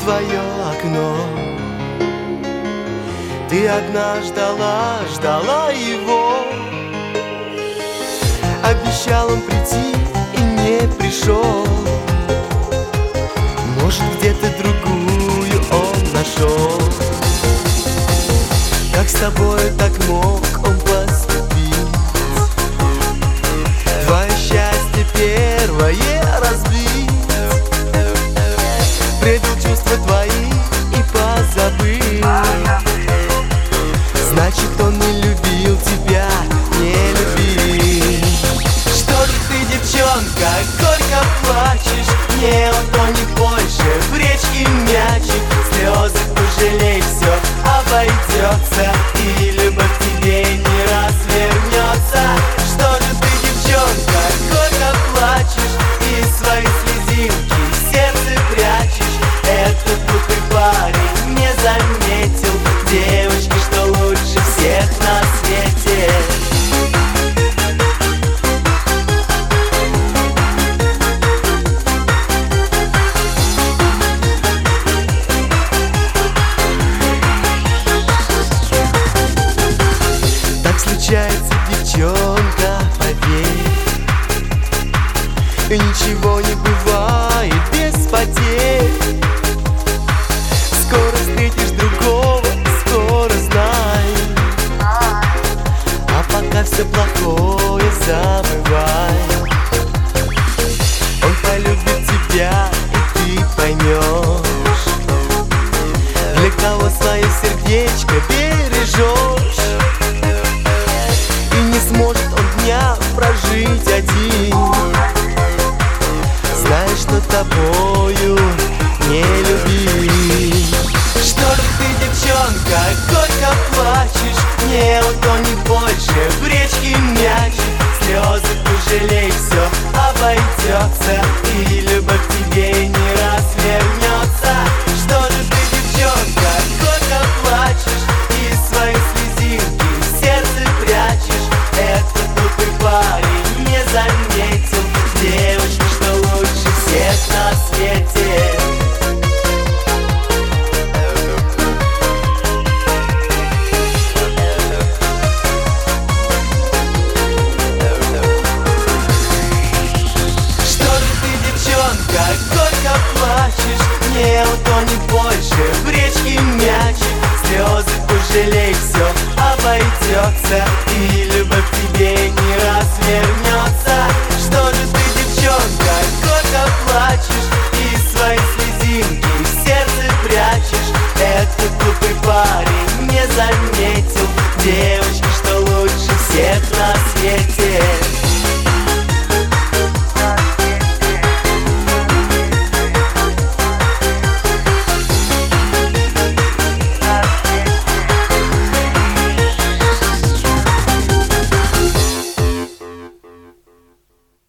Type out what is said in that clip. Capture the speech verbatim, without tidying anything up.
твое окно. Ты одна ждала, ждала его. Обещал он прийти и не пришел. Может, где-то другую он нашел. Как с тобой так мог он поступить? Твое счастье первое разбить. Предал чувства твои и позабыл. Значит, он не любил тебя, не любил. Что же ты, девчонка, горько плачешь? Не утонет больше в речке мячик. Слезы пожалей, все обойдется, и любовь к тебе не развернется. Что же ты, девчонка, горько плачешь и свои слезинки в сердце прячешь? Этот глупый парень не заметил девочки, что лучше всех на свете. Случается, девчонка, поверь, ничего не бывает без потерь. Скоро встретишь другого, скоро знай. А пока все плохое забывай. Он полюбит тебя, и ты поймешь, для кого свое сердечко бережешь. Сможет он дня прожить один, зная, что тобою не любим. Что же ты, девчонка, горько плачешь? Не утонет больше в речке мячик. Слезы пожалей, все обойдется, и любовь к тебе не развернется. Что же ты, девчонка, горько плачешь и свои слезинки в сердце прячешь? Этот глупый парень не заметил девочки, что лучше всех на свете. Что же ты, девчонка, горько плачешь? Не утонет больше в речке мячик. Слезы пожалей, все обойдется, и любовь к тебе не развернется.